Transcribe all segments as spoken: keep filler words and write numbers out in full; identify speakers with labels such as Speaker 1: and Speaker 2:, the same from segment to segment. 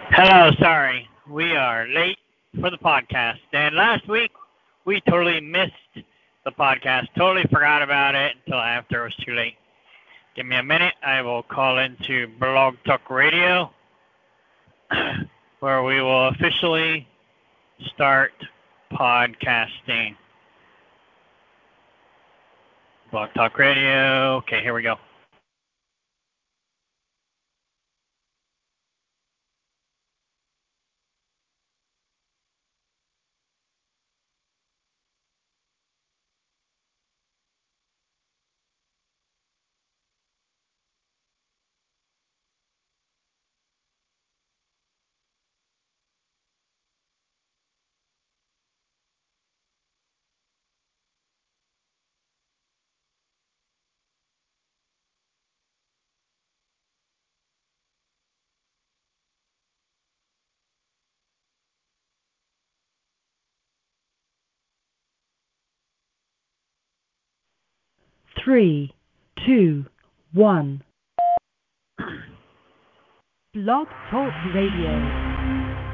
Speaker 1: Hello, sorry. We are late for the podcast. And last week, we totally missed the podcast. Totally forgot about it until after it was too late. Give me a minute. I will call into Blog Talk Radio, where we will officially start podcasting. Blog Talk Radio. Okay, here we go.
Speaker 2: Three, two, one. Blog Talk Radio.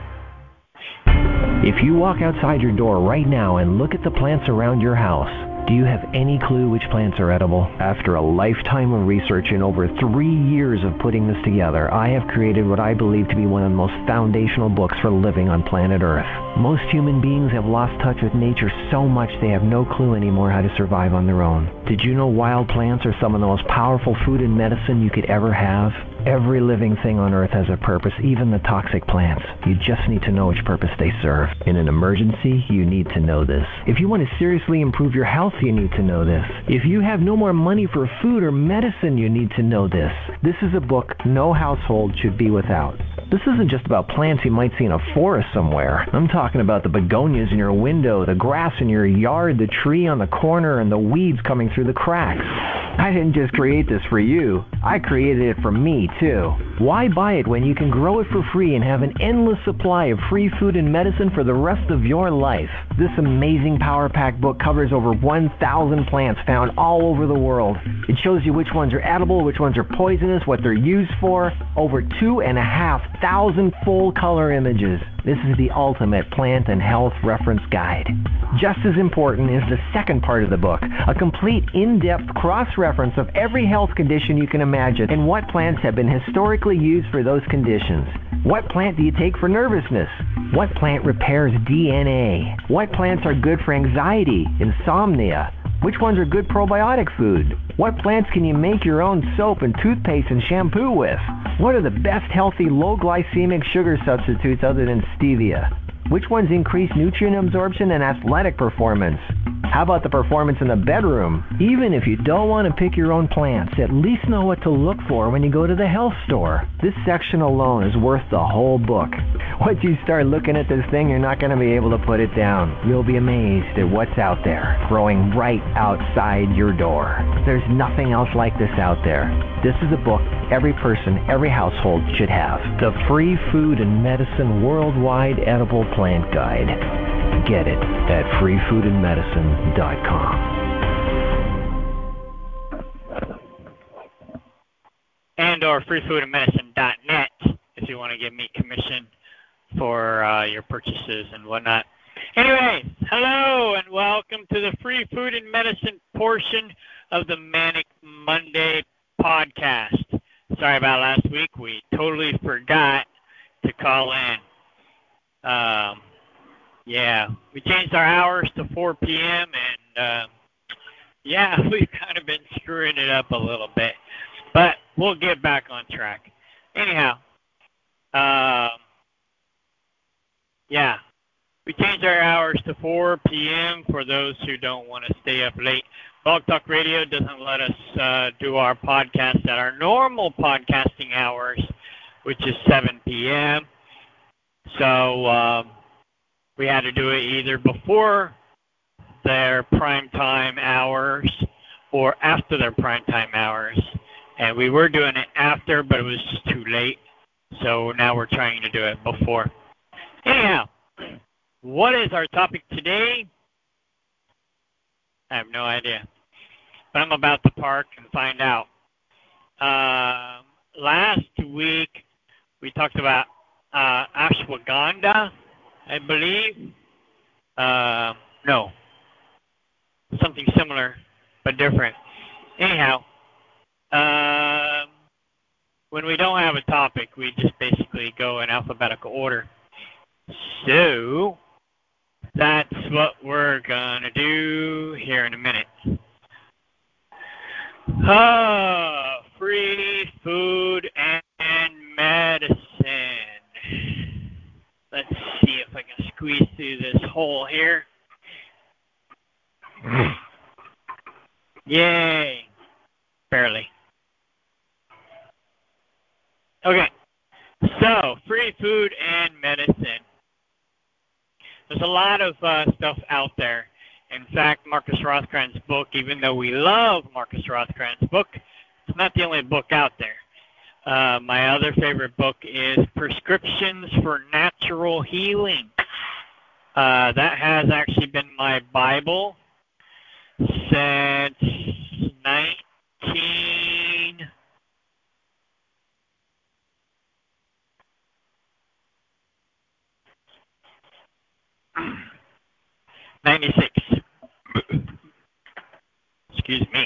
Speaker 3: If you walk outside your door right now and look at the plants around your house, do you have any clue which plants are edible? After a lifetime of research and over three years of putting this together, I have created what I believe to be one of the most foundational books for living on planet Earth. Most human beings have lost touch with nature so much they have no clue anymore how to survive on their own. Did you know wild plants are some of the most powerful food and medicine you could ever have? Every living thing on Earth has a purpose, even the toxic plants. You just need to know which purpose they serve. In an emergency, you need to know this. If you want to seriously improve your health, you need to know this. If you have no more money for food or medicine, you need to know this. This is a book no household should be without. This isn't just about plants you might see in a forest somewhere. I'm talking about the begonias in your window, the grass in your yard, the tree on the corner, and the weeds coming through the cracks. I didn't just create this for you. I created it for me, too. Why buy it when you can grow it for free and have an endless supply of free food and medicine for the rest of your life? This amazing Power Pack book covers over one thousand plants found all over the world. It shows you which ones are edible, which ones are poisonous, what they're used for. Over two and a half thousand full color images. This is the ultimate plant and health reference guide. Just as important is the second part of the book, a complete in-depth cross-reference of every health condition you can imagine and what plants have been historically used for those conditions. What plant do you take for nervousness? What plant repairs D N A? What plants are good for anxiety, insomnia? Which ones are good probiotic food? What plants can you make your own soap and toothpaste and shampoo with? What are the best healthy low glycemic sugar substitutes other than stevia? Which ones increase nutrient absorption and athletic performance? How about the performance in the bedroom? Even if you don't want to pick your own plants, at least know what to look for when you go to the health store. This section alone is worth the whole book. Once you start looking at this thing, you're not going to be able to put it down. You'll be amazed at what's out there, growing right outside your door. There's nothing else like this out there. This is a book every person, every household should have. The Free Food and Medicine Worldwide Edible Plant Guide. Get it at free food and medicine dot com.
Speaker 1: And or free food and medicine dot net if you want to give me commission for uh, your purchases and whatnot. Anyway, hello and welcome to the Free Food and Medicine portion of the Manic Monday podcast. Sorry about last week. We totally forgot to call in. Um, yeah, we changed our hours to four p.m. and uh, yeah, we've kind of been screwing it up a little bit, but we'll get back on track. Anyhow, um, yeah, we changed our hours to four p.m. for those who don't want to stay up late. Blog Talk Radio doesn't let us uh, do our podcast at our normal podcasting hours, which is seven p.m. So um, we had to do it either before their prime time hours or after their prime time hours. And we were doing it after, but it was just too late. So now we're trying to do it before. Anyhow, what is our topic today? I have no idea. But I'm about to park and find out. Uh, last week, we talked about uh, ashwagandha, I believe. Uh, no, something similar but different. Anyhow, um, when we don't have a topic, we just basically go in alphabetical order. So that's what we're gonna do here in a minute. Ah, free food and medicine. Let's see if I can squeeze through this hole here. Yay. Barely. Okay. So, free food and medicine. There's a lot of uh, stuff out there. In fact, Marcus Rothkran's book, even though we love Marcus Rothkran's book, it's not the only book out there. Uh, my other favorite book is Prescriptions for Natural Healing. Uh, that has actually been my Bible since nineteen ninety-six. Excuse me.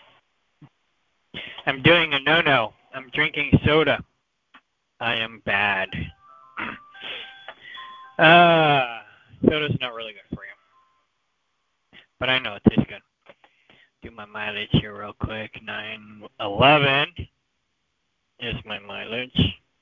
Speaker 1: I'm doing a no-no. I'm drinking soda. I am bad. Uh, soda's not really good for you. But I know it tastes good. Do my mileage here real quick. nine eleven is my mileage.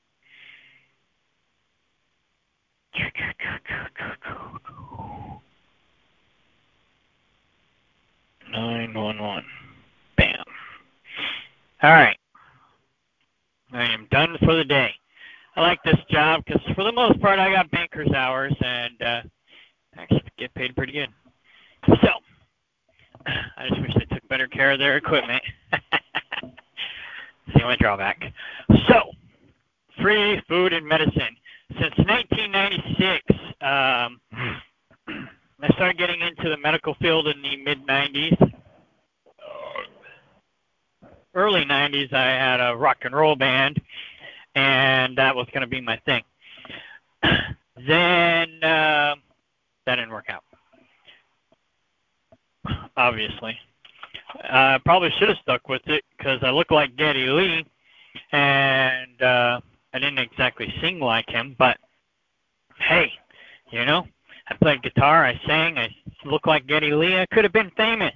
Speaker 1: nine one one. Bam. All right. I am done for the day. I like this job because for the most part I got banker's hours and uh, actually get paid pretty good. So, I just wish they took better care of their equipment. See my drawback. So, free food and medicine. Since nineteen ninety-six, um, I started getting into the medical field in the mid nineties. Early nineties, I had a rock and roll band, and that was going to be my thing. Then uh, that didn't work out, obviously. I uh, probably should have stuck with it because I look like Geddy Lee, and uh, I didn't exactly sing like him, but hey, you know, I played guitar, I sang, I looked like Geddy Lee, I could have been famous.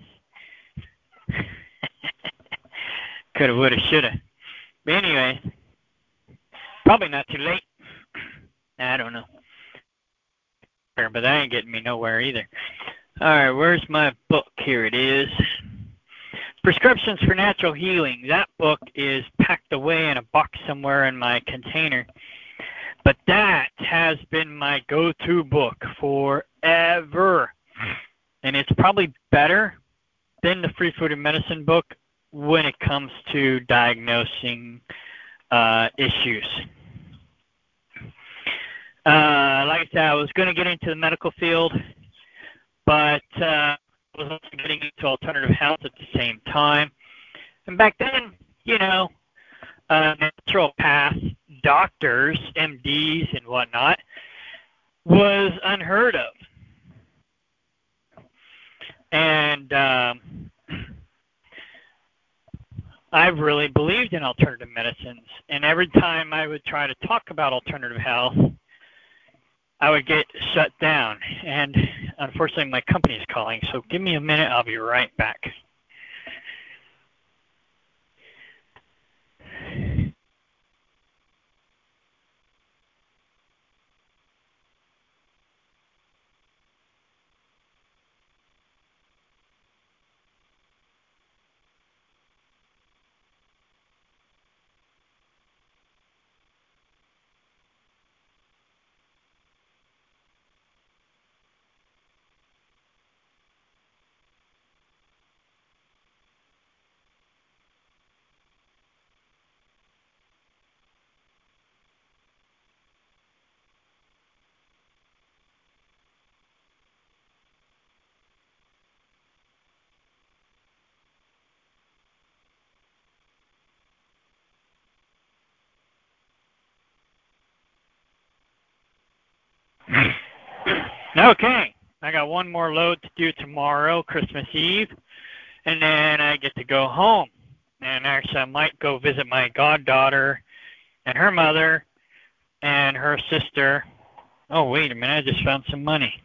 Speaker 1: Coulda, woulda, shoulda. But anyway, probably not too late. I don't know. But that ain't getting me nowhere either. Alright, where's my book? Here it is. Prescriptions for Natural Healing. That book is packed away in a box somewhere in my container. But that has been my go-to book forever. And it's probably better than the Free Food and Medicine book when it comes to diagnosing uh, issues. Uh, like I said, I was going to get into the medical field, but uh, I was also getting into alternative health at the same time. And back then, you know, uh, naturopaths, doctors, M Ds, and whatnot was unheard of. And um, I've really believed in alternative medicines. And every time I would try to talk about alternative health, I would get shut down. And unfortunately, my company is calling, so give me a minute. I'll be right back. Okay, I got one more load to do tomorrow, Christmas Eve, and then I get to go home. And actually, I might go visit my goddaughter and her mother and her sister. Oh, wait a minute, I just found some money.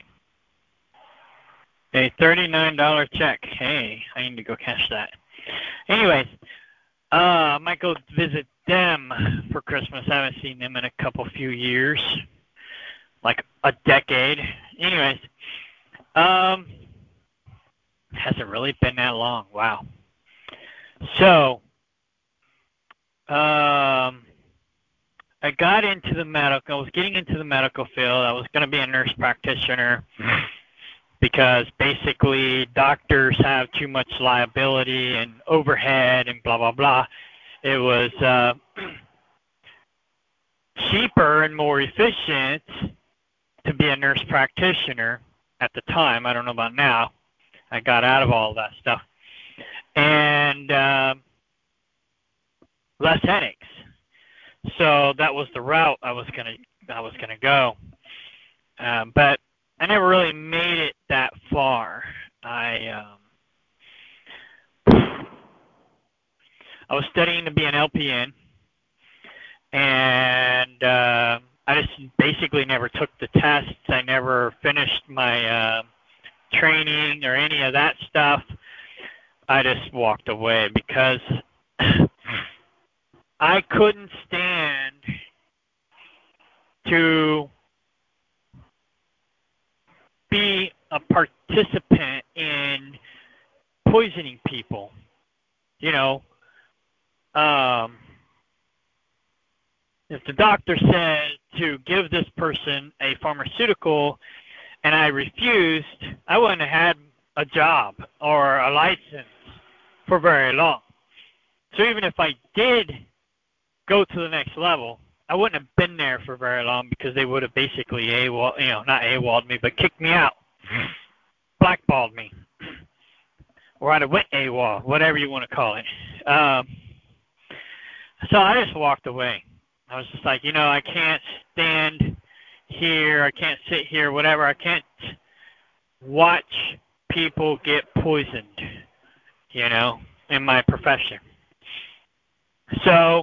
Speaker 1: A thirty-nine dollar check. Hey, I need to go cash that. Anyways, uh, I might go visit them for Christmas. I haven't seen them in a couple few years, like a decade. Anyways, um, hasn't really been that long. Wow. So, um, I got into the medical. I was getting into the medical field. I was going to be a nurse practitioner because basically doctors have too much liability and overhead and blah blah blah. It was uh, cheaper and more efficient to be a nurse practitioner at the time. I don't know about now. I got out of all that stuff. And uh, less headaches. So that was the route I was gonna I was gonna go. Um, but I never really made it that far. I um, I was studying to be an L P N, and uh, I just basically never took the tests. I never finished my uh, training or any of that stuff. I just walked away because I couldn't stand to be a participant in poisoning people. You know, um, if the doctor said to give this person a pharmaceutical and I refused, I wouldn't have had a job or a license for very long. So even if I did go to the next level, I wouldn't have been there for very long because they would have basically AWOL, you know, not AWOL'd me, but kicked me out, blackballed me, or I'd have went AWOL, whatever you want to call it. Um, so I just walked away. I was just like, you know, I can't stand here, I can't sit here, whatever. I can't watch people get poisoned, you know, in my profession. So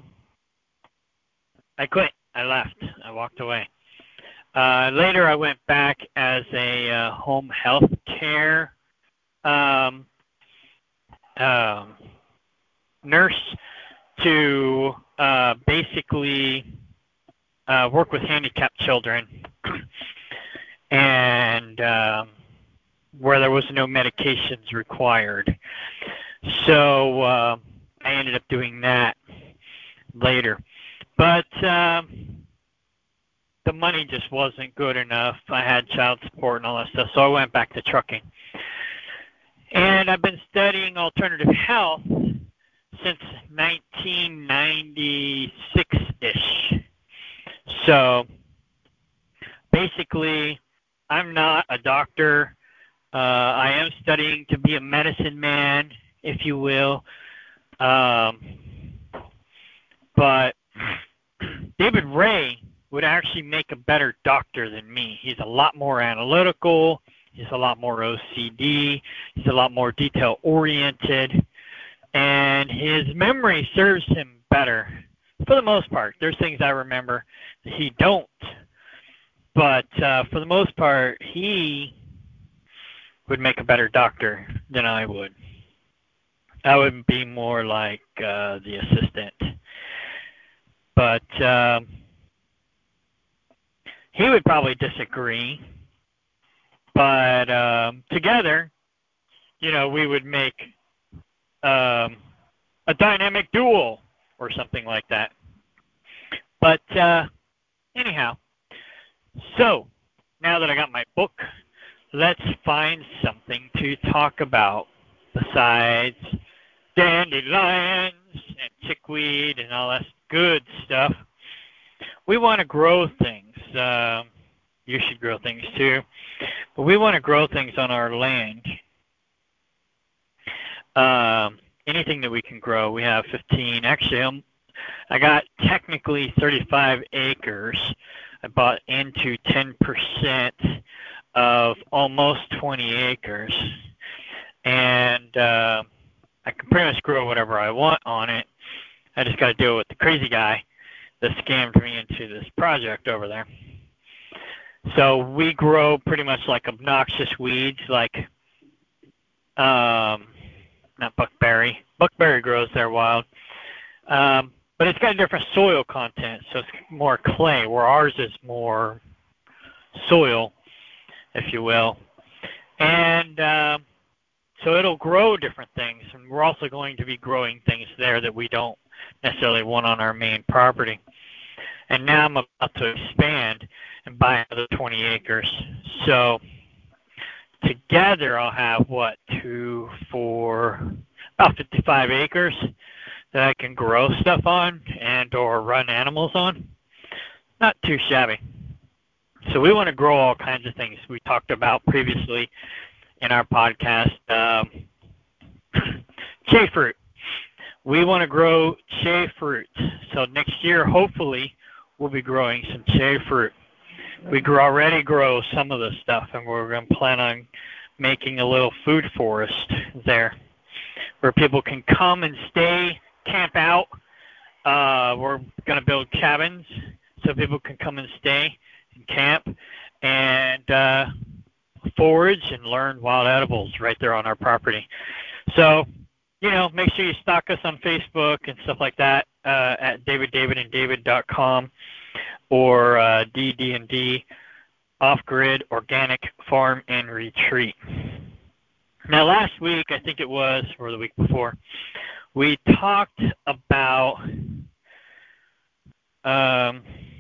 Speaker 1: I quit. I left. I walked away. Uh, later, I went back as a uh, home health care um, um, nurse to uh, basically uh, work with handicapped children, and um, where there was no medications required. So uh, I ended up doing that later. But um, the money just wasn't good enough. I had child support and all that stuff, so I went back to trucking. And I've been studying alternative health since nineteen ninety-six-ish. So basically, I'm not a doctor. Uh, I am studying to be a medicine man, if you will. Um, but David Ray would actually make a better doctor than me. He's a lot more analytical. He's a lot more O C D. He's a lot more detail-oriented. And his memory serves him better for the most part. There's things I remember that he don't. But uh, for the most part, he would make a better doctor than I would. I would be more like uh, the assistant. But um, he would probably disagree. But um, together, you know, we would make um, a dynamic duel or something like that. But uh, anyhow, so now that I got my book, let's find something to talk about besides dandelions and chickweed and all that good stuff. We want to grow things. Um, you should grow things too. But we want to grow things on our land. Um, anything that we can grow. We have fifteen. Actually, I'm, I got technically thirty-five acres. I bought into ten percent of almost twenty acres. And uh, I can pretty much grow whatever I want on it. I just got to deal with the crazy guy that scammed me into this project over there. So we grow pretty much like obnoxious weeds, like um, not buckberry. Buckberry grows there wild. Um, but it's got a different soil content, so it's more clay, where ours is more soil, if you will. And uh, so it'll grow different things, and we're also going to be growing things there that we don't necessarily want on our main property. And now I'm about to expand and buy another twenty acres. So together I'll have, what, two, four, about fifty-five acres that I can grow stuff on and or run animals on. Not too shabby. So we want to grow all kinds of things we talked about previously in our podcast. Um, cherry fruit. We want to grow cherry fruit. So next year, hopefully, we'll be growing some cherry fruit. We grow, already grow some of the stuff, and we're going to plan on making a little food forest there where people can come and stay, camp out. Uh, we're going to build cabins so people can come and stay and camp and uh, forage and learn wild edibles right there on our property. So, you know, make sure you stalk us on Facebook and stuff like that uh, at david david and david dot com or uh, D D and D, Off-Grid Organic Farm and Retreat. Now, last week, I think it was, or the week before, we talked about um,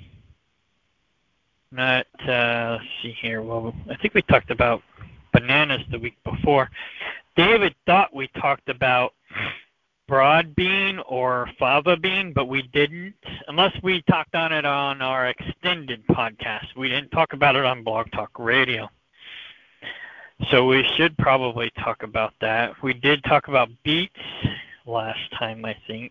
Speaker 1: not, uh, let's see here, well, I think we talked about bananas the week before. David thought we talked about broad bean or fava bean, but we didn't, unless we talked on it on our extended podcast. We didn't talk about it on Blog Talk Radio. So we should probably talk about that. We did talk about beets last time, I think.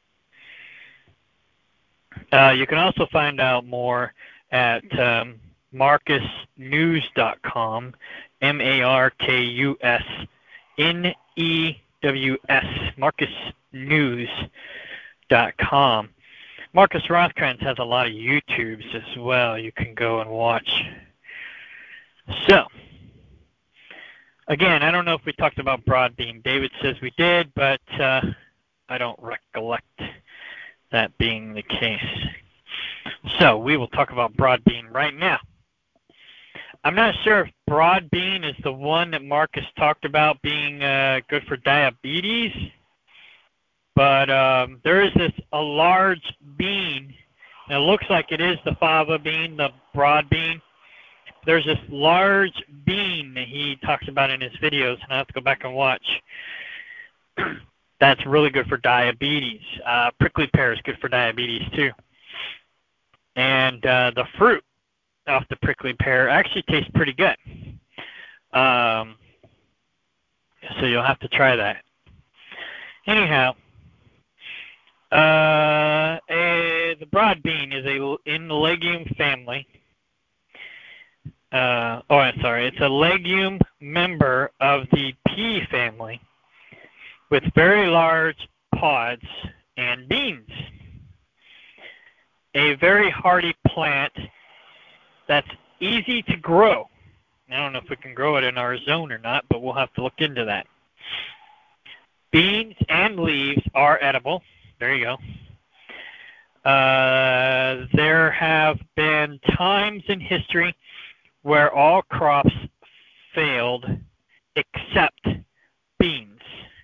Speaker 1: Uh, you can also find out more at um, marcus news dot com, M A R K U S N E W S, marcus news dot com. Marcus Rothkrantz has a lot of YouTubes as well you can go and watch. So, again, I don't know if we talked about broad bean. David says we did, but uh, I don't recollect that being the case. So we will talk about broad bean right now. I'm not sure if broad bean is the one that Marcus talked about being uh, good for diabetes, but um, there is this a large bean, and it looks like it is the fava bean, the broad bean. There's this large bean that he talks about in his videos, and I have to go back and watch. That's really good for diabetes. Uh, prickly pear is good for diabetes too. And uh, the fruit off the prickly pear actually tastes pretty good. Um, so you'll have to try that. Anyhow, uh, a, the broad bean is a in the legume family. Uh, oh, I'm sorry. It's a legume member of the pea family with very large pods and beans. A very hardy plant that's easy to grow. I don't know if we can grow it in our zone or not, but we'll have to look into that. Beans and leaves are edible. There you go. Uh, there have been times in history where all crops failed except beans,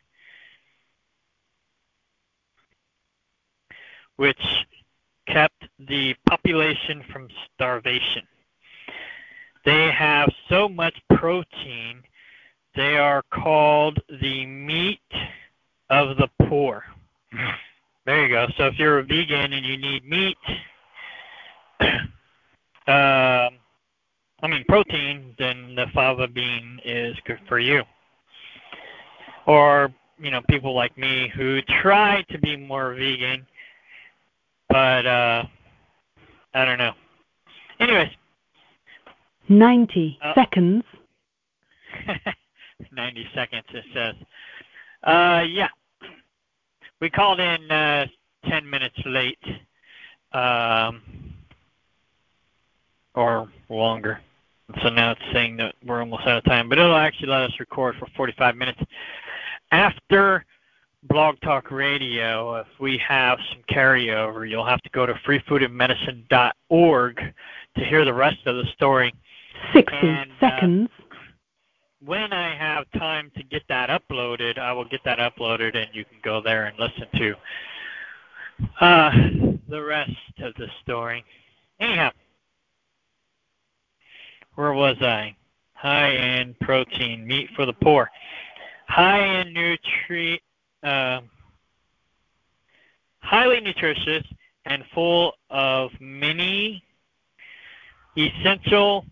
Speaker 1: which kept the population from starvation. They have so much protein, they are called the meat of the poor. There you go. So if you're a vegan and you need meat, um, I mean protein, then the fava bean is good for you. Or, you know, people like me who try to be more vegan, but uh, I don't know. Anyways.
Speaker 2: ninety
Speaker 1: uh,
Speaker 2: seconds.
Speaker 1: ninety seconds, it says. Uh, yeah. We called in uh, ten minutes late. Um, or longer. So now it's saying that we're almost out of time. But it'll actually let us record for forty-five minutes. After Blog Talk Radio, if we have some carryover, you'll have to go to free food and medicine dot org to hear the rest of the story.
Speaker 2: sixty
Speaker 1: and,
Speaker 2: seconds.
Speaker 1: Uh, when I have time to get that uploaded, I will get that uploaded, and you can go there and listen to uh, the rest of the story. Anyhow, where was I? High-end protein, meat for the poor. High-end nutri, uh, highly nutritious and full of many essential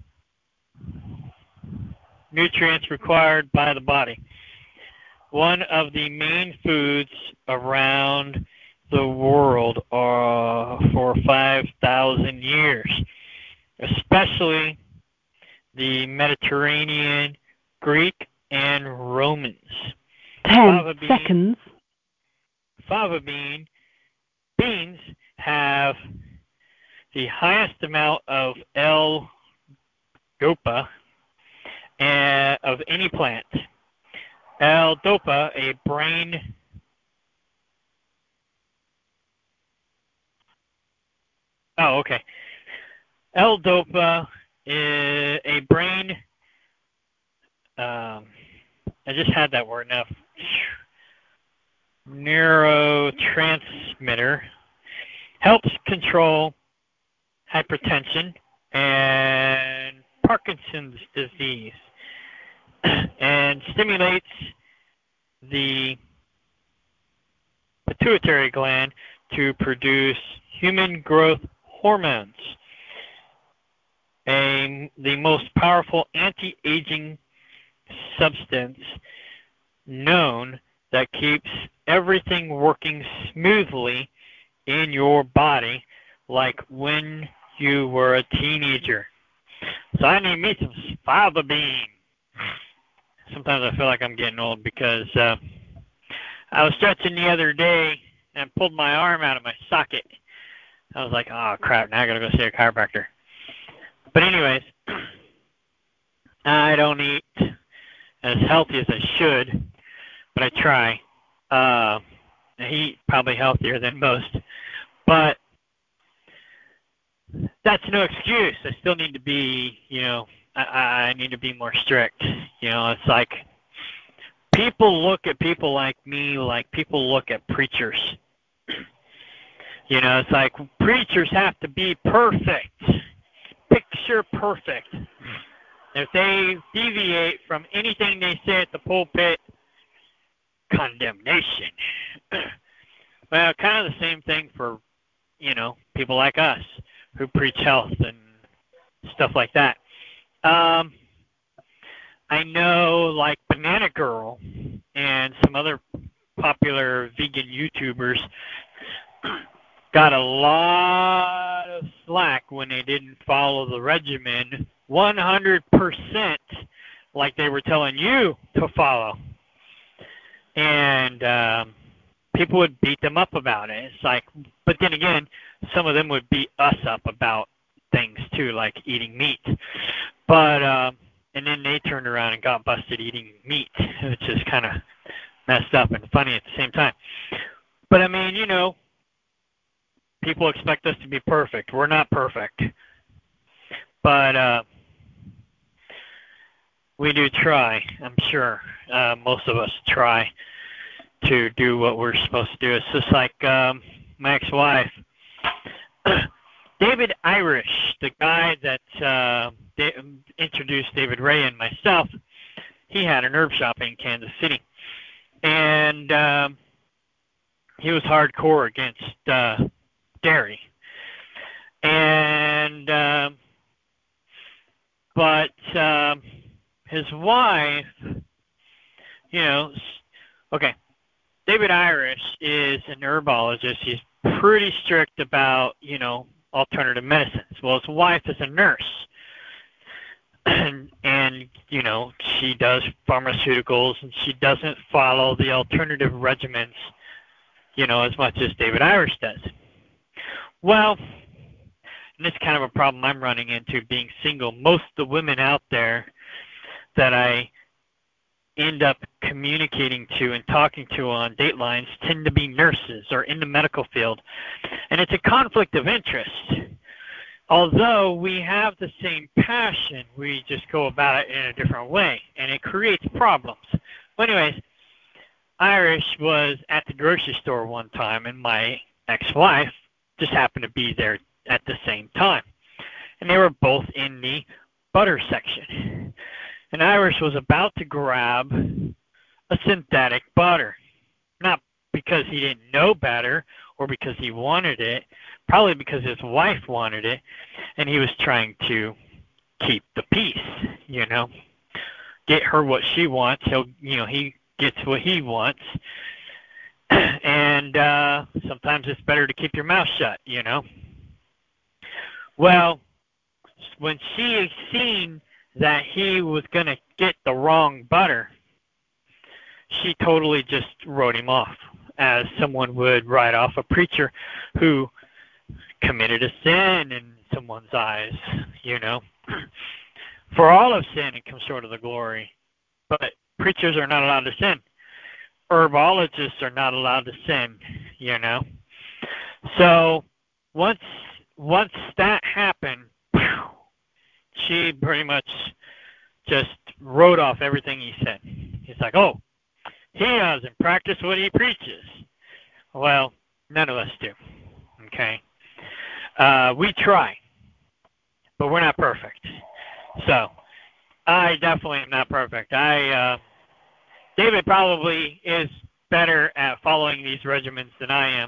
Speaker 1: nutrients required by the body. One of the main foods around the world are for five thousand years, especially the Mediterranean, Greek, and Romans.
Speaker 2: Ten
Speaker 1: Fava bean,
Speaker 2: seconds.
Speaker 1: Fava bean beans have the highest amount of L-dopa uh, of any plant. L-dopa, a brain Oh, okay. L-dopa is a brain. Um, I just had that word now. Neurotransmitter helps control hypertension and Parkinson's disease, and stimulates the pituitary gland to produce human growth hormones, a, the most powerful anti-aging substance known that keeps everything working smoothly in your body like when you were a teenager. So I need me some fava bean. Sometimes I feel like I'm getting old because uh, I was stretching the other day and pulled my arm out of my socket. I was like, oh crap, now I gotta go see a chiropractor. But anyways, I don't eat as healthy as I should, but I try. Uh, I eat probably healthier than most, but that's no excuse. I still need to be, you know, I, I need to be more strict. You know, it's like people look at people like me like people look at preachers. You know, it's like preachers have to be perfect, picture perfect. If they deviate from anything they say at the pulpit, condemnation. Well, kind of the same thing for, you know, people like us who preach health and stuff like that. Um, I know, like Banana Girl and some other popular vegan YouTubers got a lot of slack when they didn't follow the regimen one hundred percent like they were telling you to follow. And um, people would beat them up about it. It's like, but then again, some of them would beat us up about things too, like eating meat. But um, and then they turned around and got busted eating meat, which is kind of messed up and funny at the same time. But I mean, you know, people expect us to be perfect. We're not perfect. But uh, we do try, I'm sure. Uh, most of us try to do what we're supposed to do. It's just like um, my ex-wife. David Irish, the guy that uh, da- introduced David Ray and myself, he had an herb shop in Kansas City. And um, he was hardcore against uh, dairy. And, um, but um, his wife, you know, okay, David Irish is an herbologist. He's pretty strict about, you know, alternative medicines. Well, his wife is a nurse. And, and, you know, she does pharmaceuticals, and she doesn't follow the alternative regimens, you know, as much as David Irish does. Well, and it's kind of a problem I'm running into being single. Most of the women out there that I end up communicating to and talking to on Datelines tend to be nurses or in the medical field. And it's a conflict of interest. Although we have the same passion, we just go about it in a different way, and it creates problems. Well, anyways, Irish was at the grocery store one time, and my ex-wife just happened to be there at the same time. And they were both in the butter section. And Irish was about to grab a synthetic butter. Not because he didn't know better or because he wanted it, probably because his wife wanted it, and he was trying to keep the peace, you know. Get her what she wants, he'll, you know, he gets what he wants. And uh, sometimes it's better to keep your mouth shut, you know. Well, when she seen that he was going to get the wrong butter, she totally just wrote him off, as someone would write off a preacher who committed a sin in someone's eyes, you know. For all of sin, it comes short of the glory. But preachers are not allowed to sin. Herbologists are not allowed to sin, you know. So once once that happened, she pretty much just wrote off everything he said. He's like, oh, he doesn't practice what he preaches. Well, none of us do, okay? Uh, we try, but we're not perfect. So I definitely am not perfect. I uh, David probably is better at following these regimens than I am.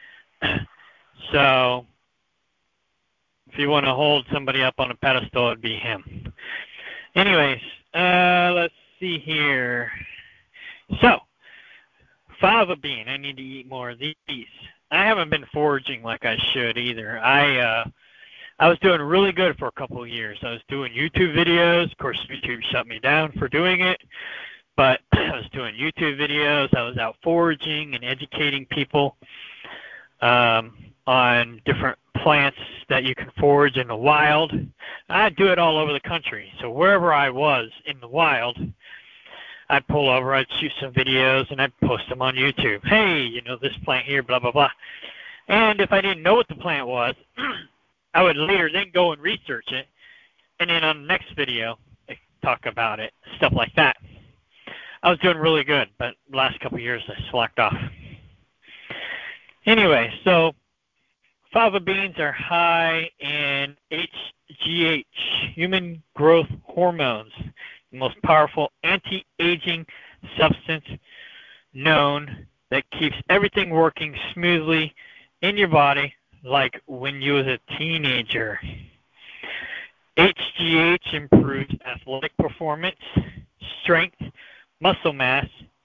Speaker 1: So if you want to hold somebody up on a pedestal, it'd be him. Anyways, uh, let's see here. So, fava bean. I need to eat more of these. I haven't been foraging like I should either. I uh, I was doing really good for a couple of years. I was doing YouTube videos. Of course, YouTube shut me down for doing it. But I was doing YouTube videos. I was out foraging and educating people um, on different plants that you can forage in the wild. I do it all over the country. So wherever I was in the wild, I'd pull over, I'd shoot some videos, and I'd post them on YouTube. Hey, you know, this plant here, blah, blah, blah. And if I didn't know what the plant was, I would later then go and research it, and then on the next video, I'd talk about it, stuff like that. I was doing really good, but the last couple of years I slacked off. Anyway, so fava beans are high in H G H, human growth hormones, the most powerful anti-aging substance known that keeps everything working smoothly in your body like when you was a teenager. H G H improves athletic performance, strength, muscle mass.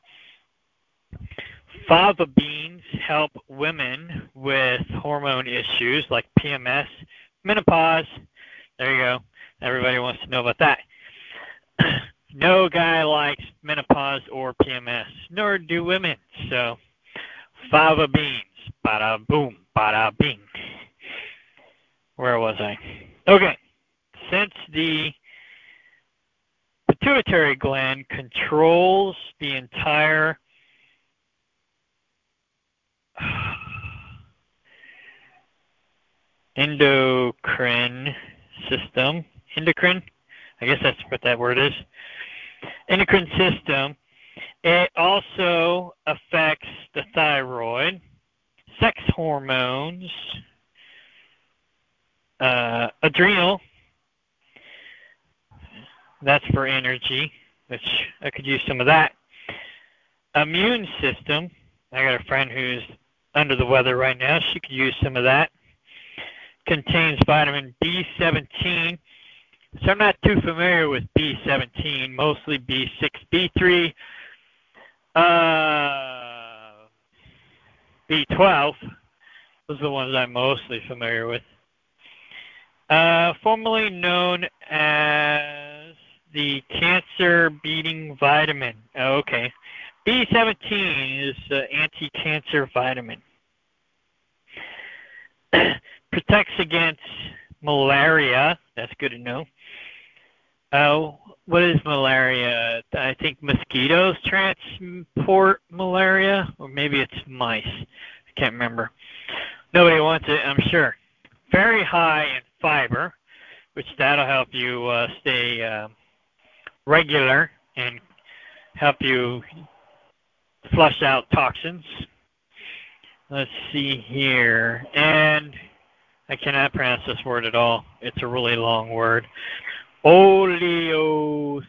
Speaker 1: Fava beans help women with hormone issues like P M S, menopause. There you go. Everybody wants to know about that. No guy likes menopause or P M S, nor do women. So, fava beans. Bada boom, bada bing. Where was I? Okay. Since the pituitary gland controls the entire endocrine system, endocrine, I guess that's what that word is, endocrine system, it also affects the thyroid, sex hormones, uh, adrenal, that's for energy, which I could use some of that, immune system, I got a friend who's under the weather right now, she could use some of that, contains vitamin B seventeen, so I'm not too familiar with B seventeen, mostly B six, B three, uh, B twelve. Those are the ones I'm mostly familiar with. Uh, formerly known as the cancer-beating vitamin. Oh, okay. B seventeen is the anti-cancer vitamin. Protects against malaria. That's good to know. Oh, uh, what is malaria? I think mosquitoes transport malaria, or maybe it's mice. I can't remember. Nobody wants it, I'm sure. Very high in fiber, which that'll help you uh, stay uh, regular and help you flush out toxins. Let's see here. And I cannot pronounce this word at all. It's a really long word. Oleosaccharides.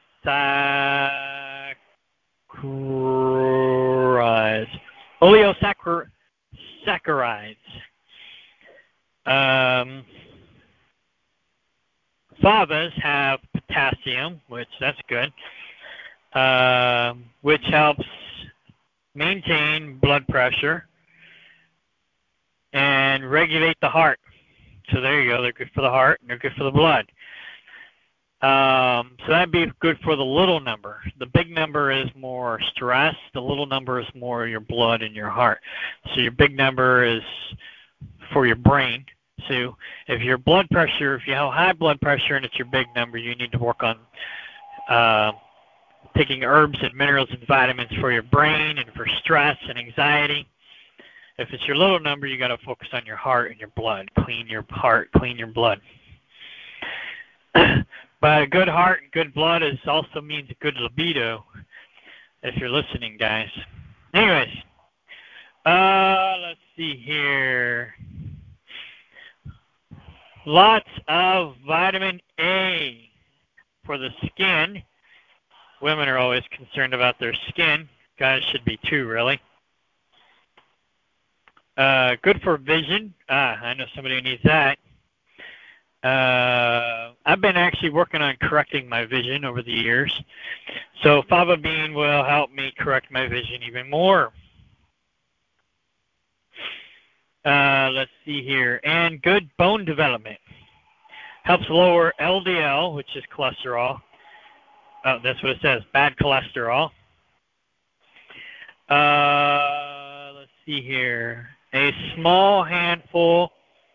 Speaker 1: Oleosaccharides. Um, favas have potassium, which that's good, uh, which helps maintain blood pressure and regulate the heart. So there you go. They're good for the heart and they're good for the blood. Um, so that'd be good for the little number. The big number is more stress. The little number is more your blood and your heart. So your big number is for your brain. So if your blood pressure, if you have high blood pressure and it's your big number, you need to work on uh, taking herbs and minerals and vitamins for your brain and for stress and anxiety. If it's your little number, you got to focus on your heart and your blood. Clean your heart, clean your blood. But a good heart and good blood is also means a good libido, if you're listening, guys. Anyways, uh, let's see here. Lots of vitamin A for the skin. Women are always concerned about their skin. Guys should be too, really. Uh, good for vision. Ah, I know somebody who needs that. Uh, I've been actually working on correcting my vision over the years. So fava bean will help me correct my vision even more. Uh, let's see here. And good bone development. Helps lower L D L, which is cholesterol. Oh, that's what it says, bad cholesterol. Uh, let's see here. A small handful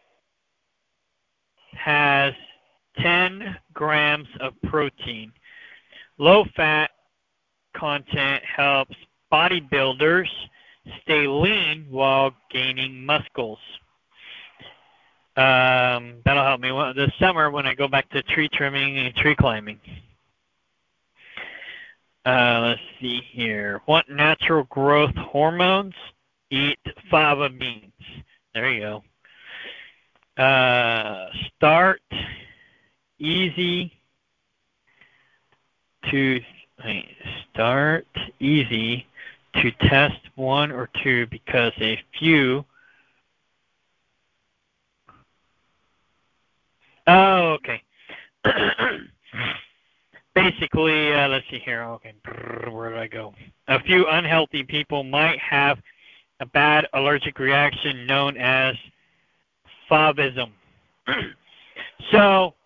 Speaker 1: has ten grams of protein. Low fat content helps bodybuilders stay lean while gaining muscles. Um, that'll help me this summer when I go back to tree trimming and tree climbing. Uh, let's see here. Want natural growth hormones? Eat fava beans. There you go. Uh, start easy to wait, start easy to test one or two because a few. Oh, okay. Basically, uh, let's see here. Okay, where did I go? A few unhealthy people might have a bad allergic reaction known as favism. So,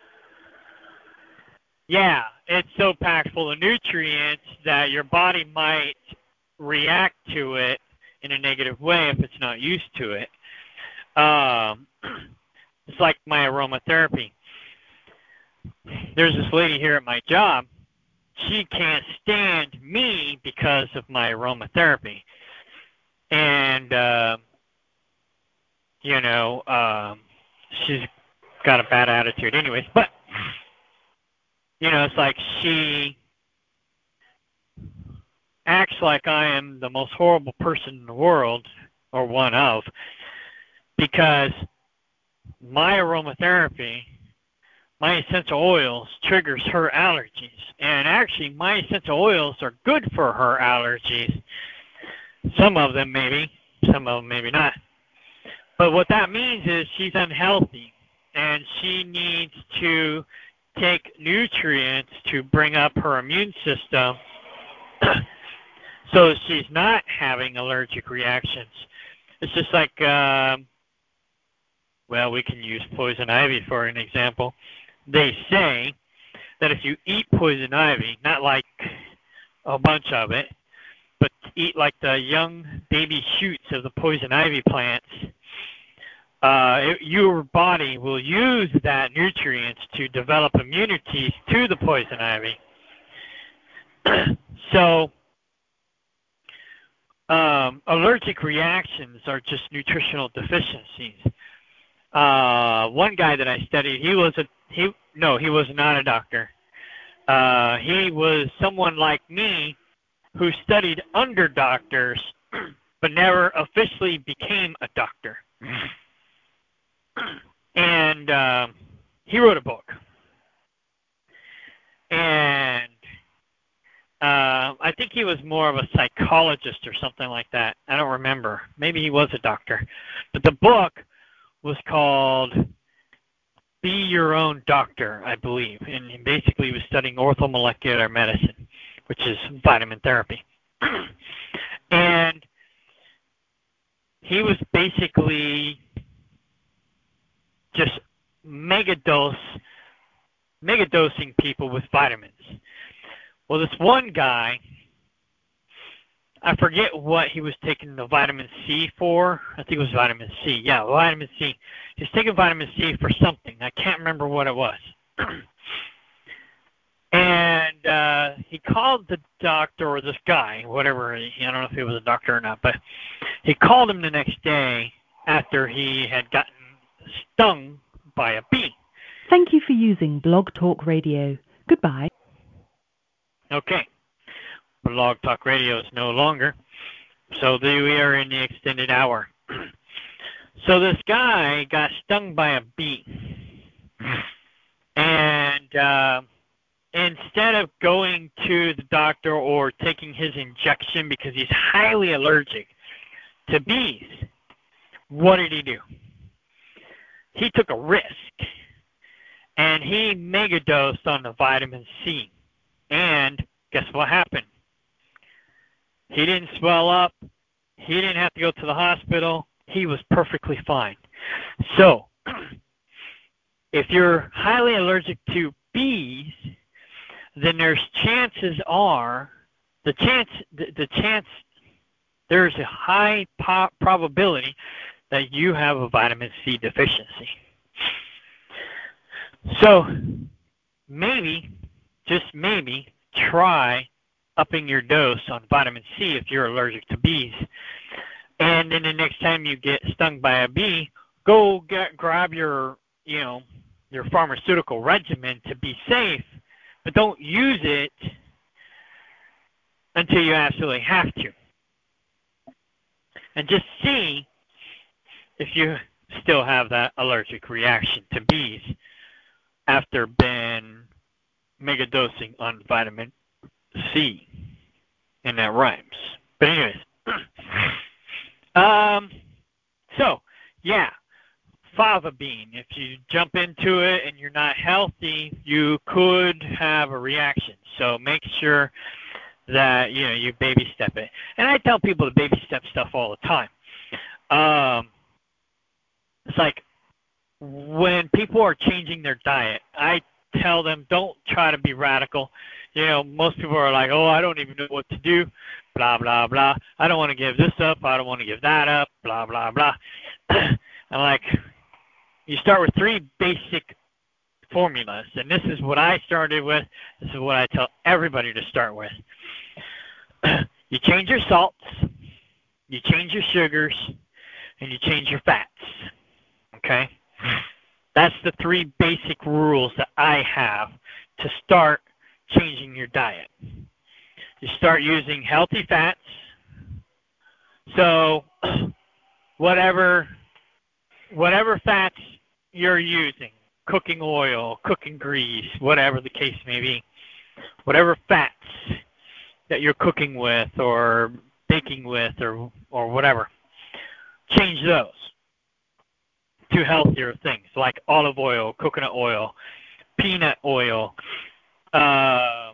Speaker 1: yeah, it's so packed full of nutrients that your body might react to it in a negative way if it's not used to it. Um, it's like my aromatherapy. There's this lady here at my job. She can't stand me because of my aromatherapy. And, uh, you know, um, she's got a bad attitude anyways. But, you know, it's like she acts like I am the most horrible person in the world, or one of, because my aromatherapy, my essential oils, triggers her allergies. And actually, my essential oils are good for her allergies. Some of them maybe, some of them maybe not. But what that means is she's unhealthy, and she needs to take nutrients to bring up her immune system so she's not having allergic reactions. It's just like, uh, Well, we can use poison ivy for an example. They say that if you eat poison ivy, not like a bunch of it, but eat like the young baby shoots of the poison ivy plants, uh, it, your body will use that nutrients to develop immunity to the poison ivy. So, um, allergic reactions are just nutritional deficiencies. Uh, one guy that I studied, he was a he no, he was not a doctor. Uh, he was someone like me who studied under doctors, but never officially became a doctor. And um, he wrote a book, and uh, I think he was more of a psychologist or something like that. I don't remember. Maybe he was a doctor, but the book was called Be Your Own Doctor, I believe, and he basically was studying orthomolecular medicine, which is vitamin therapy. And he was basically just megadose, megadosing people with vitamins. Well, this one guy, I forget what he was taking the vitamin C for. I think it was vitamin C. Yeah, vitamin C. He was taking vitamin C for something. I can't remember what it was. And uh, he called the doctor, or this guy, whatever, I don't know if he was a doctor or not, but he called him the next day after he had gotten stung by a bee.
Speaker 2: Thank you for using Blog Talk Radio. Goodbye.
Speaker 1: Okay. Blog Talk Radio is no longer. So we are in the extended hour. So this guy got stung by a bee. And uh, instead of going to the doctor or taking his injection because he's highly allergic to bees, what did he do? He took a risk, and he megadosed on the vitamin C. And guess what happened? He didn't swell up. He didn't have to go to the hospital. He was perfectly fine. So, if you're highly allergic to bees, then there's chances are, the chance, the, the chance, there's a high po- probability that you have a vitamin C deficiency. So, maybe, just maybe, try upping your dose on vitamin C if you're allergic to bees. And then the next time you get stung by a bee, go get, grab your, you know, your pharmaceutical regimen to be safe, but don't use it until you absolutely have to. And just see if you still have that allergic reaction to bees after been megadosing on vitamin C. And that rhymes. But anyways. um, so, yeah. Fava bean. If you jump into it and you're not healthy, you could have a reaction. So make sure that, you know, you baby step it. And I tell people to baby step stuff all the time. Um, it's like when people are changing their diet, I tell them don't try to be radical. You know, most people are like, oh, I don't even know what to do, blah, blah, blah. I don't want to give this up. I don't want to give that up, blah, blah, blah. I'm like, you start with three basic formulas, and this is what I started with. This is what I tell everybody to start with. You change your salts, you change your sugars, and you change your fats. Okay? That's the three basic rules that I have to start changing your diet. You start using healthy fats. So whatever whatever fats you're using, cooking oil, cooking grease, whatever the case may be, whatever fats that you're cooking with or baking with or or whatever, change those to healthier things like olive oil, coconut oil, peanut oil, uh,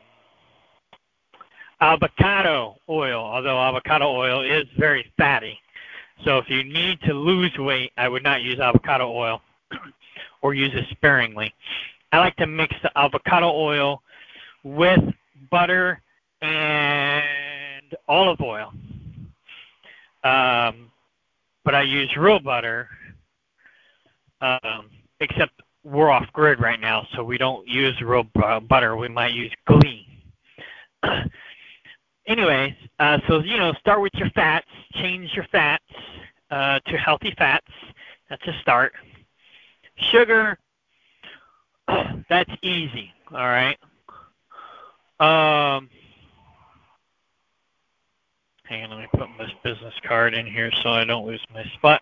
Speaker 1: avocado oil, although avocado oil is very fatty. So if you need to lose weight, I would not use avocado oil or use it sparingly. I like to mix the avocado oil with butter and olive oil. Um, but I use real butter, um, except we're off grid right now, so we don't use real butter. We might use ghee. Anyways, uh, so, you know, start with your fats. Change your fats uh, to healthy fats. That's a start. Sugar, that's easy, all right? Um, hang on, let me put this business card in here so I don't lose my spot.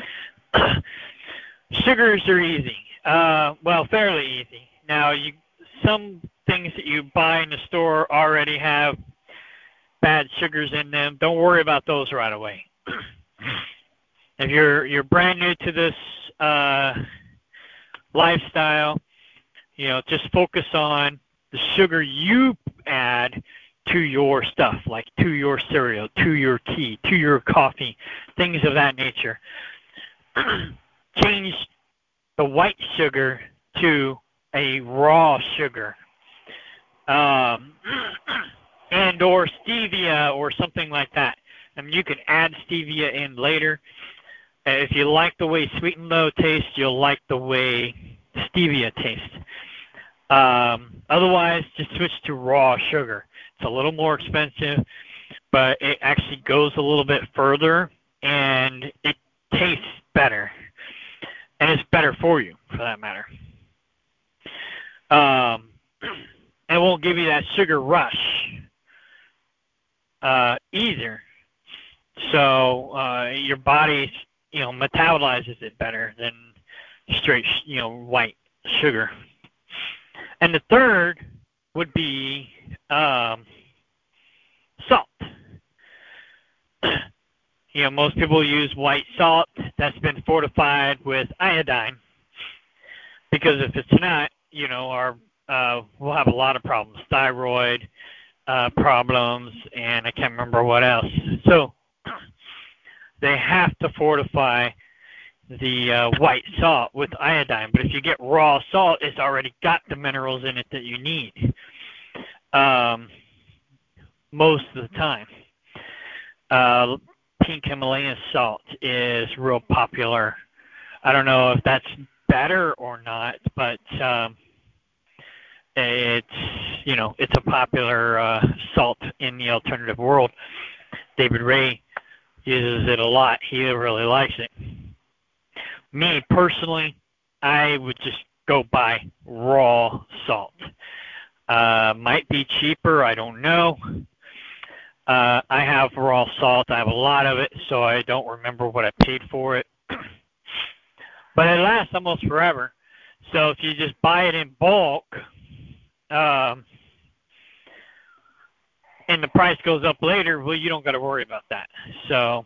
Speaker 1: Sugars are easy. Uh, well, fairly easy. Now, you some things that you buy in the store already have bad sugars in them. Don't worry about those right away. If you're you're brand new to this uh, lifestyle, you know, just focus on the sugar you add to your stuff, like to your cereal, to your tea, to your coffee, things of that nature. Change the white sugar to a raw sugar, um, and or stevia or something like that. I mean, you can add stevia in later. If you like the way Sweet and Low tastes, you'll like the way stevia tastes. Um, otherwise, just switch to raw sugar. It's a little more expensive, but it actually goes a little bit further, and it tastes better. And it's better for you, for that matter. Um, and it won't give you that sugar rush uh, either. So uh, your body, you know, metabolizes it better than straight, you know, white sugar. And the third would be um, salt. You know, most people use white salt that's been fortified with iodine, because if it's not, you know, our uh, we'll have a lot of problems, thyroid uh, problems, and I can't remember what else. So they have to fortify the uh, white salt with iodine. But if you get raw salt, it's already got the minerals in it that you need um, most of the time. Uh, pink Himalayan salt is real popular. I don't know if that's better or not, but um, it's, you know, it's a popular uh, salt in the alternative world. David Ray uses it a lot. He really likes it. Me personally, I would just go buy raw salt. Uh, might be cheaper, I don't know. Uh, I have raw salt. I have a lot of it, so I don't remember what I paid for it. But it lasts almost forever. So if you just buy it in bulk, um, and the price goes up later, well, you don't got to worry about that. So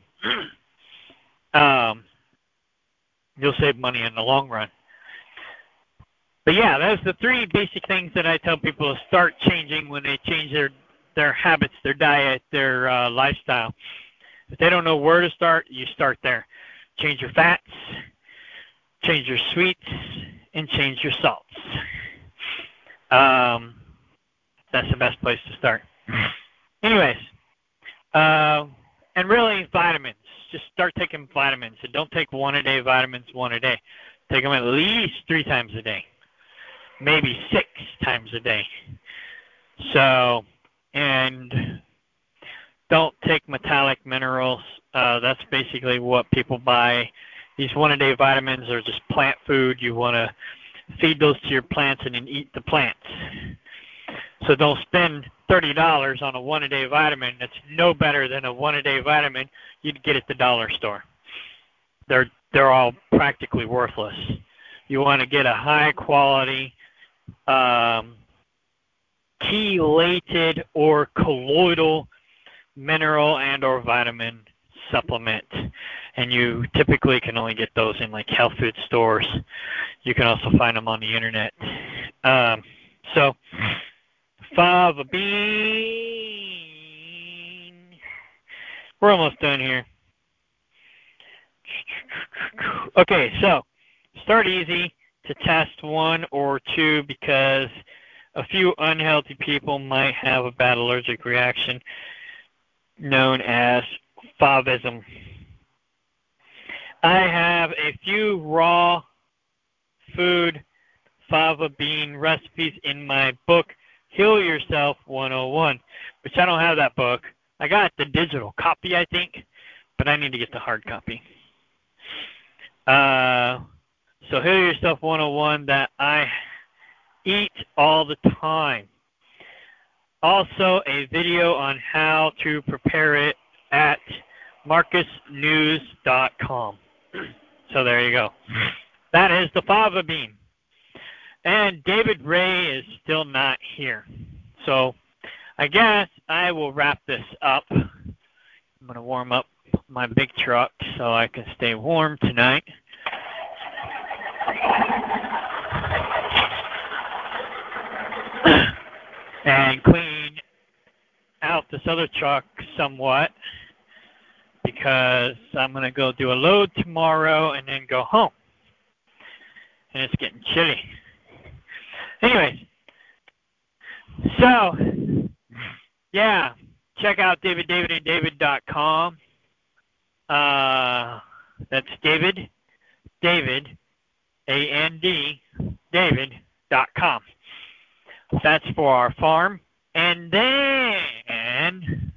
Speaker 1: um, you'll save money in the long run. But yeah, those are the three basic things that I tell people to start changing when they change their their habits, their diet, their uh, lifestyle. If they don't know where to start, you start there. Change your fats, change your sweets, and change your salts. Um, that's the best place to start. Anyways, uh, and really vitamins. Just start taking vitamins. And don't take one-a-day vitamins one a day. Take them at least three times a day, maybe six times a day. So, and don't take metallic minerals. Uh, that's basically what people buy. These one-a-day vitamins are just plant food. You want to feed those to your plants and then eat the plants. So don't spend thirty dollars on a one-a-day vitamin that's no better than a one-a-day vitamin you'd get at the dollar store. They're they're all practically worthless. You want to get a high-quality um, chelated or colloidal mineral and or vitamin supplement, and you typically can only get those in like health food stores. You can also find them on the internet. Um, so, fava bean. We're almost done here. Okay, so start easy to test one or two because a few unhealthy people might have a bad allergic reaction known as favism. I have a few raw food fava bean recipes in my book, Heal Yourself one oh one, which I don't have that book. I got the digital copy, I think, but I need to get the hard copy. Uh, so Heal Yourself one oh one that I eat all the time. Also a video on how to prepare it at marcus news dot com. So there you go. That is the fava bean. And David Ray is still not here. So I guess I will wrap this up. I'm going to warm up my big truck so I can stay warm tonight. And clean out this other truck somewhat because I'm going to go do a load tomorrow and then go home. And it's getting chilly. Anyways, so, yeah, check out david david and david dot com. Uh, that's David, David, A N D, David dot com. That's for our farm. And then,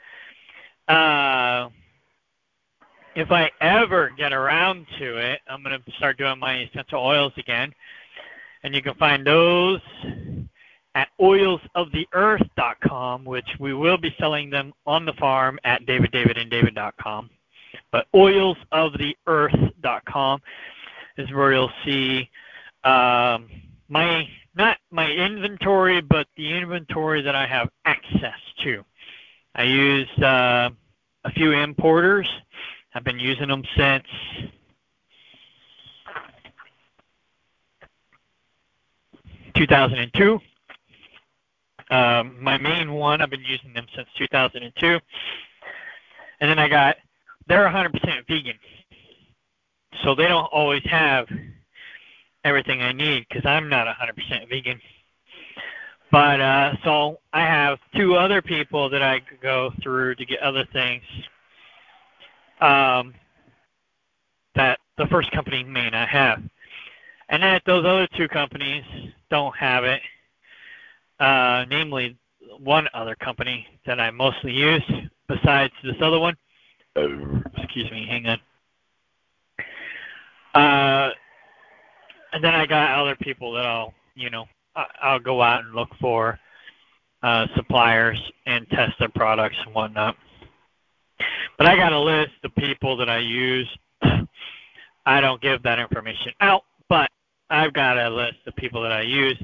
Speaker 1: uh, if I ever get around to it, I'm going to start doing my essential oils again. And you can find those at oils of the earth dot com, which we will be selling them on the farm at david david and david dot com. But oils of the earth dot com is where you'll see um, my, not my inventory, but the inventory that I have access to. I use uh, a few importers. I've been using them since two thousand two. Um, my main one, I've been using them since two thousand two. And then I got, they're one hundred percent vegan. So they don't always have everything I need because I'm not one hundred percent vegan. But uh, so I have two other people that I could go through to get other things um, that the first company may not have. And then if those other two companies don't have it, uh, namely one other company that I mostly use besides this other one, excuse me, hang on. Uh, and then I got other people that I'll, you know, I'll go out and look for uh, suppliers and test their products and whatnot. But I got a list of people that I use. I don't give that information out, but I've got a list of people that I use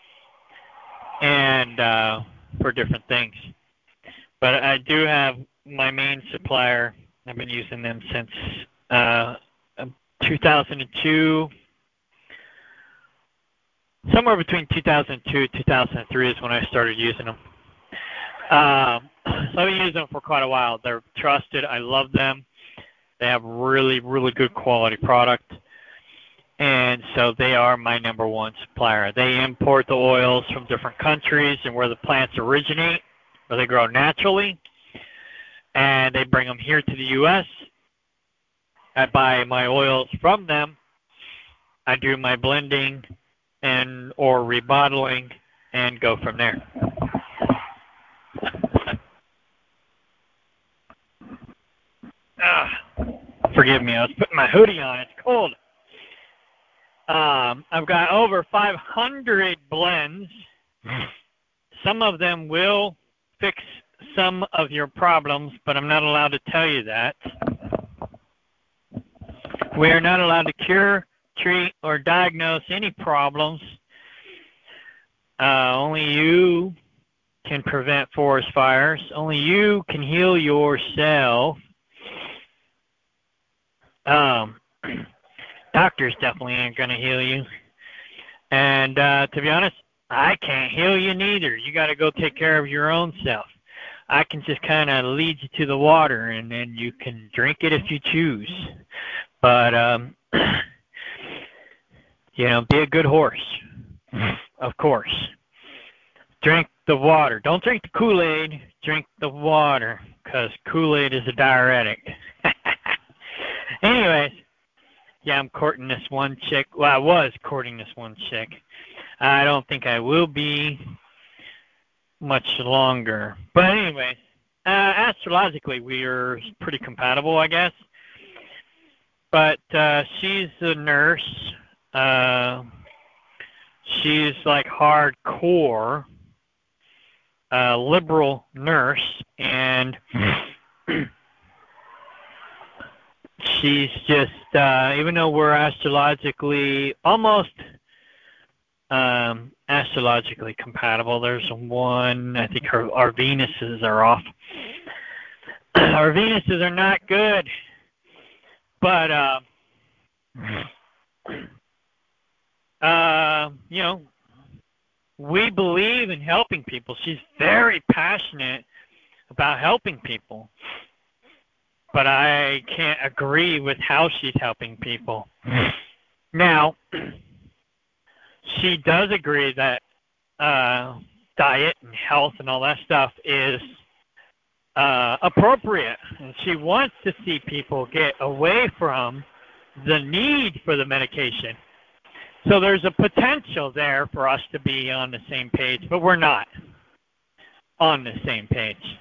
Speaker 1: and uh, for different things. But I do have my main supplier. I've been using them since uh, two thousand two. Somewhere between two thousand two and two thousand three is when I started using them. Um, so I've been using them for quite a while. They're trusted. I love them. They have really, really good quality product. And so they are my number one supplier. They import the oils from different countries and where the plants originate, where they grow naturally. And they bring them here to the U S I buy my oils from them. I do my blending and or rebottling and go from there. Ah, forgive me, I was putting my hoodie on. It's cold. Um, I've got over five hundred blends. Some of them will fix some of your problems, but I'm not allowed to tell you that. We are not allowed to cure, treat, or diagnose any problems. Uh, only you can prevent forest fires. Only you can heal yourself. Um, doctors definitely ain't going to heal you. And uh, to be honest, I can't heal you neither. You got to go take care of your own self. I can just kind of lead you to the water, and then you can drink it if you choose. But, um, you know, be a good horse, of course. Drink the water. Don't drink the Kool-Aid. Drink the water, because Kool-Aid is a diuretic. Anyways, yeah, I'm courting this one chick. Well, I was courting this one chick. I don't think I will be much longer. But anyway, uh, astrologically, we are pretty compatible, I guess. But uh, she's a nurse. Uh, she's like hardcore uh, liberal nurse, and she's just, uh, even though we're astrologically almost um, astrologically compatible, there's one, I think her, our Venuses are off. Our Venuses are not good, but, uh, uh, you know, we believe in helping people. She's very passionate about helping people, but I can't agree with how she's helping people. Now, she does agree that uh, diet and health and all that stuff is uh, appropriate, and she wants to see people get away from the need for the medication. So there's a potential there for us to be on the same page, but we're not on the same page.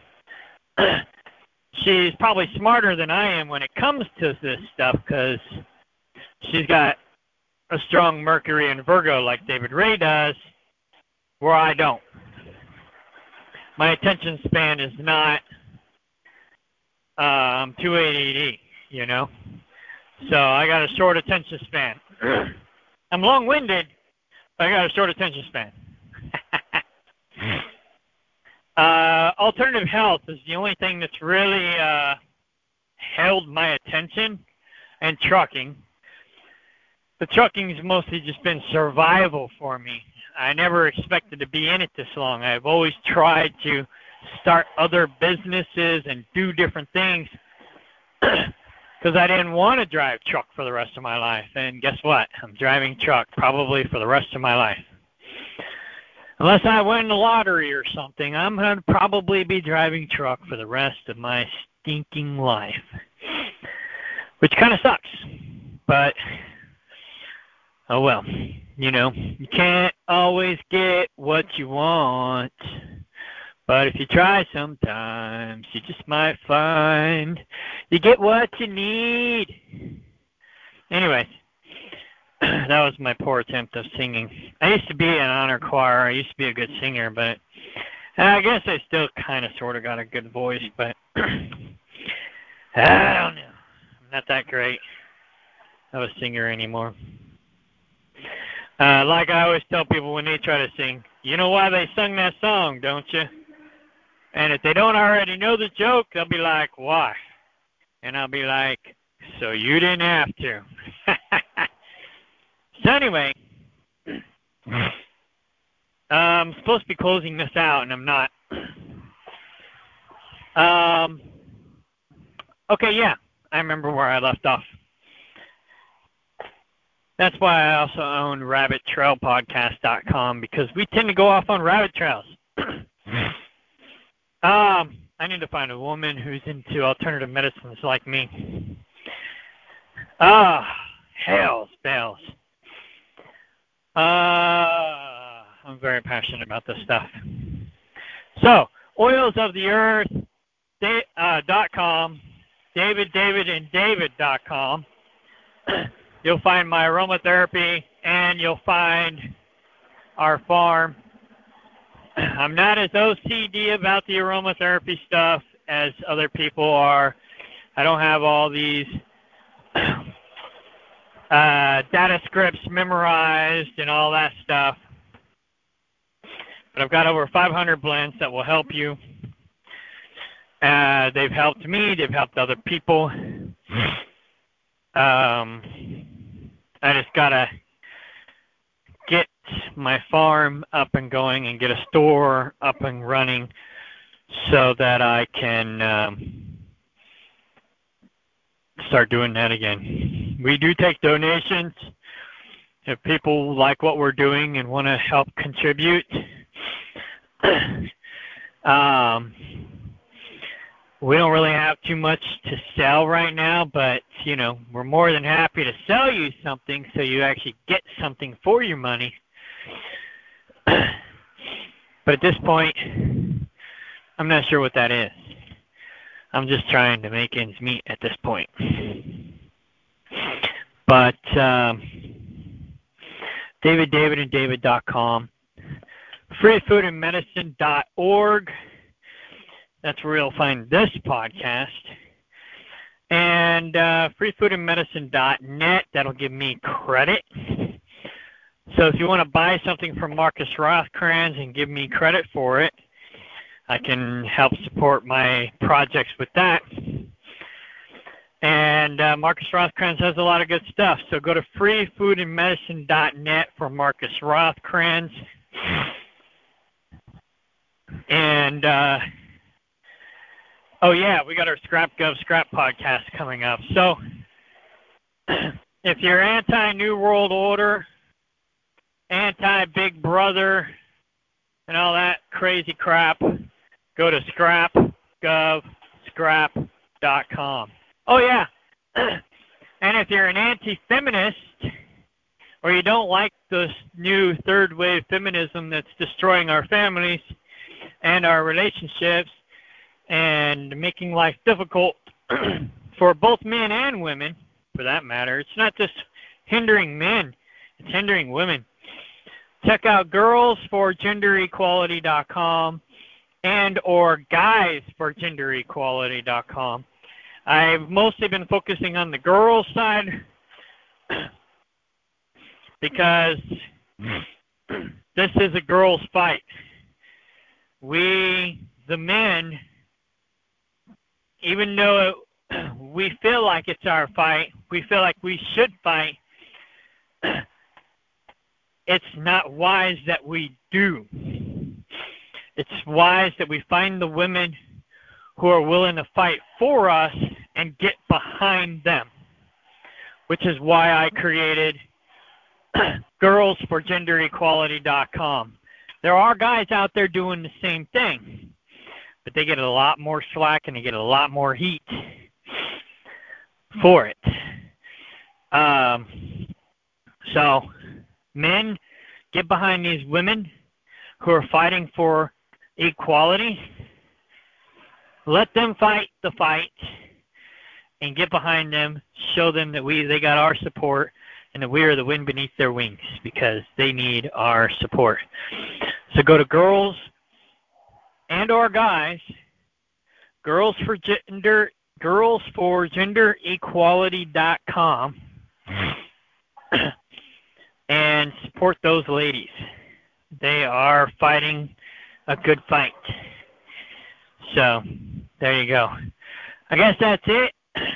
Speaker 1: She's probably smarter than I am when it comes to this stuff, because she's got a strong Mercury and Virgo like David Ray does, where I don't. My attention span is not um, too A D D, you know? So I got a short attention span. I'm long-winded, but I got a short attention span. uh, alternative health is the only thing that's really uh, held my attention, and trucking. The trucking's mostly just been survival for me. I never expected to be in it this long. I've always tried to start other businesses and do different things because I didn't want to drive truck for the rest of my life. And guess what? I'm driving truck probably for the rest of my life. Unless I win the lottery or something, I'm going to probably be driving truck for the rest of my stinking life, which kind of sucks. But oh well, you know, you can't always get what you want, but if you try sometimes, you just might find you get what you need. Anyways, that was my poor attempt of singing. I used to be an honor choir. I used to be a good singer, but I guess I still kind of sort of got a good voice, but I don't know. I'm not that great of a singer anymore. Uh, like I always tell people when they try to sing, you know why they sung that song, don't you? And if they don't already know the joke, they'll be like, why? And I'll be like, so you didn't have to. So anyway, I'm supposed to be closing this out, and I'm not. Um, okay, yeah, I remember where I left off. That's why I also own rabbit trail podcast dot com, because we tend to go off on rabbit trails. um, I need to find a woman who's into alternative medicines like me. Ah, hells bells. Uh, I'm very passionate about this stuff. So, oils of the earth dot com, David, David, and David dot com. You'll find my aromatherapy, and you'll find our farm. I'm not as O C D about the aromatherapy stuff as other people are. I don't have all these uh, data scripts memorized and all that stuff. But I've got over five hundred blends that will help you. Uh, they've helped me. They've helped other people. Um, I just got to get my farm up and going and get a store up and running so that I can um, start doing that again. we do take donations if people like what we're doing and want to help contribute. um, we don't really have too much to sell right now, but, you know, we're more than happy to sell you something so you actually get something for your money. But at this point, I'm not sure what that is. I'm just trying to make ends meet at this point. But um, David David and David dot com, free food and medicine dot org. That's where you'll find this podcast. And uh, free food and medicine dot net, that'll give me credit. So if you want to buy something from Marcus Rothkranz and give me credit for it, I can help support my projects with that. And uh, Marcus Rothkranz has a lot of good stuff. So go to free food and medicine dot net for Marcus Rothkranz. And, uh, oh yeah, we got our Scrap Gov Scrap podcast coming up. So if you're anti-New World Order, anti-Big Brother, and all that crazy crap, go to scrap gov scrap dot com. Oh, yeah. And if you're an anti-feminist or you don't like this new third wave feminism that's destroying our families and our relationships and making life difficult for both men and women, for that matter, it's not just hindering men, it's hindering women. Check out girls for gender equality dot com and or guys for gender equality dot com. I've mostly been focusing on the girls side because this is a girls' fight. We, the men, even though we feel like it's our fight, we feel like we should fight, it's not wise that we do. It's wise that we find the women who are willing to fight for us and get behind them, which is why I created girls for gender equality dot com. There are guys out there doing the same thing, but they get a lot more slack and they get a lot more heat for it. Um, so, men, get behind these women who are fighting for equality. Let them fight the fight and get behind them. Show them that we they got our support and that we are the wind beneath their wings because they need our support. So go to girls and or guys, girls for gender, girls for gender equality dot com, and support those ladies. They are fighting a good fight. So there you go. I guess that's it.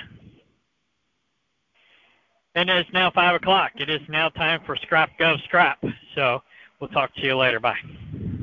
Speaker 1: And it's now five o'clock. It is now time for Scrap Gov Scrap. So we'll talk to you later. Bye.